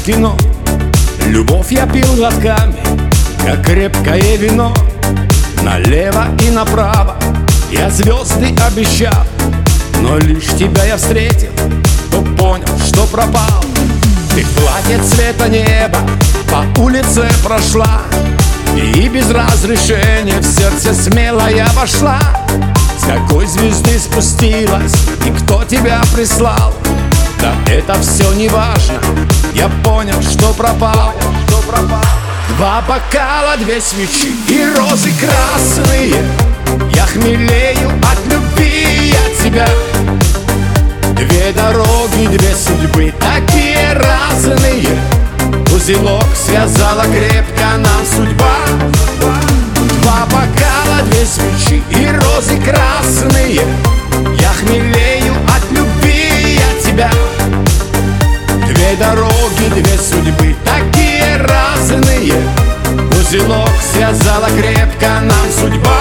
кино. Любовь я пил глотками, как крепкое вино. Налево и направо я звезды обещал, но лишь тебя я встретил, то понял, что пропал. Ты в платье цвета неба по улице прошла, и без разрешения в сердце смело я вошла. С какой звезды спустилась и кто тебя прислал? Да это все не важно, я понял, что пропал. Два бокала, две свечи и розы красные. Я хмелею от любви от тебя. Две дороги, две судьбы, такие разные. Узелок связала крепко нам судьба. Два бокала, две свечи и розы красные. Я хмелею от любви от тебя. Две дороги, две судьбы, такие разные. Узелок связала крепко нам судьба.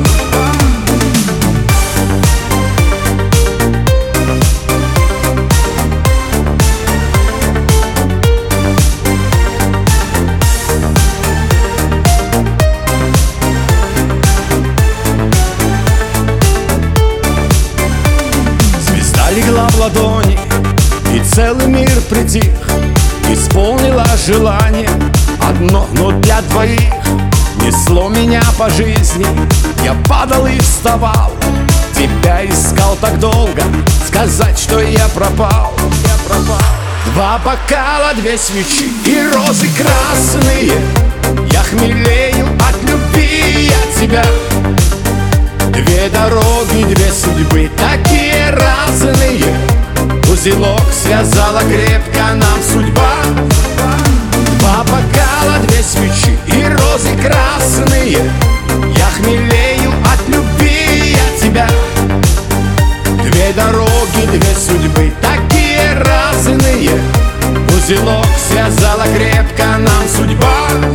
Звезда легла в ладони, и целый мир притих. Исполнила желание одно, но для двоих. Несло меня по жизни, я падал и вставал. Тебя искал так долго, сказать, что я пропал. Два бокала, две свечи и розы красные. Я хмелею от любви от тебя. Две дороги, две судьбы, такие разные. Узелок связала крепко нам судьба. Два бокала, две свечи и розы красные. Я хмелею от любви от тебя. Две дороги, две судьбы, такие разные. Узелок связала крепко нам судьба.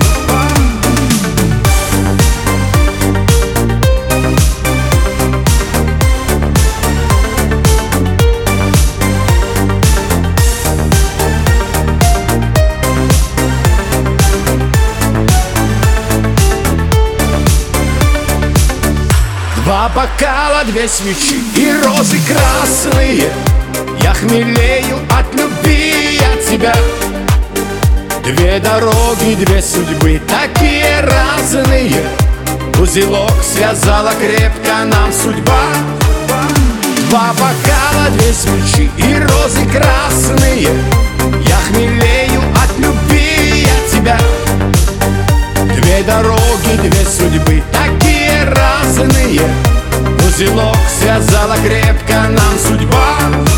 Два бокала, две свечи и розы красные. Я хмелею от любви от тебя. Две дороги, две судьбы, такие разные. Узелок связала крепко нам судьба. Два бокала, две свечи и розы красные. Я хмелею от любви от тебя. Две дороги, две судьбы, такие разные. Узелок связала крепко нам судьба.